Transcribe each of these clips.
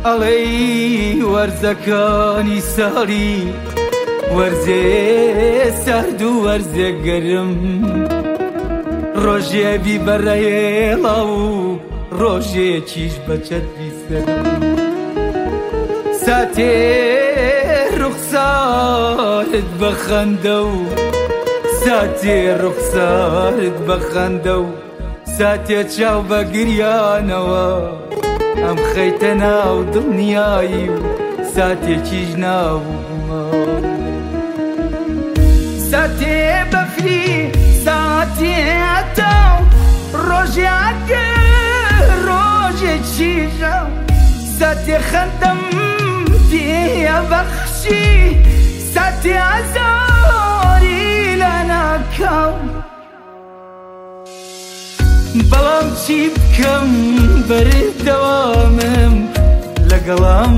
ئەڵێی وەرزەکانی ساڵی وەرزێ سارد و وەرزێ گەرم ڕۆژێبی بەڕێڵا و ڕۆژێکیش بەچەتری سەرم ساتێ ڕوخسارت بەخەندە و ساتێ ڕوخسارت بەخەندە و ساتێ چاو بە گریانەوە ئەم خەیتە ناو دڵنیایی و ساتێکیش ناو ساتێ بەفری ساتێ ئەتاو ڕۆژێکە ڕۆژێکیژە ساتێ خەندەم پێە بەخشی ساتێ ئازاری لە ناکەم بەڵام چی بکەم بەردەوامم لەگەڵام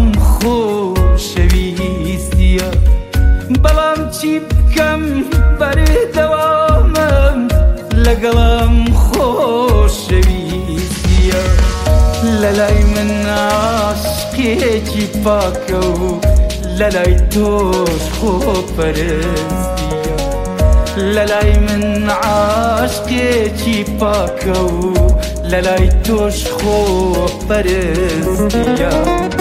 خۆشەویستیە بەڵام چی بکەم بەردەوامم لەگەڵام خۆشەویستیە لەلای من عاشقێکی پاکە و لەلای تۆش خۆپەرستیە لەلای من عاشقێکی پاکە و لەلای تۆش خۆپەرستیە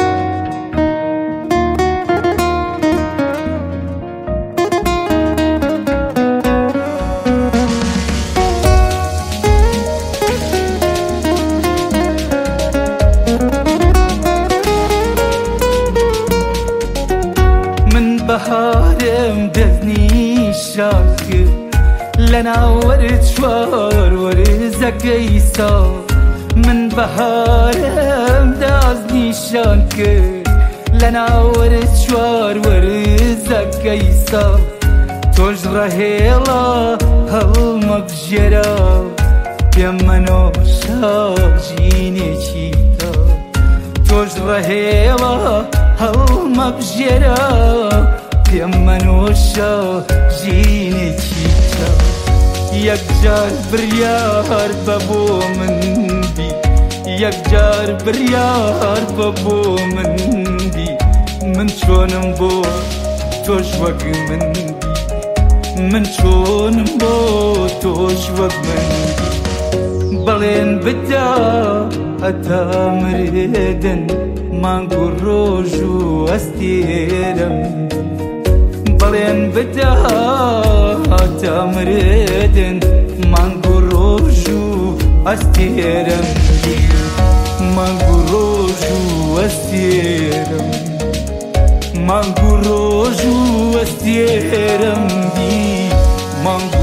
بەهارم دەستنیشان کرد لەناوەرت چوار وەرزەکەی ساڵ من بەهارم دەستنیشان کرد لەناوەرت چوار وەرزەکەی ساڵ تۆش ڕەهێڵە هەڵمە بژێرە پێم مەنۆشە ژینێکی تا تۆش ڕەهێڵە هەڵمە بژێرە پێم مەنۆشە ژینێکی تا یەکجار بڕیار بە بۆ من بی یەکجار بڕیار بە بۆ من بی من چۆنم بۆ تۆش وەک من بی من چۆنم بۆ تۆش وەک من بی بەڵێن بدە هەتا مرێدن مانگ و ڕۆژ و ئەستێرم بەڵێن بدە هەتا مرێدن مانگ و ڕۆژ و ئەستێرم مانگ و ڕۆژ و ئەستێرم مانگ و ڕۆژ و ئەستێرم دی مانگ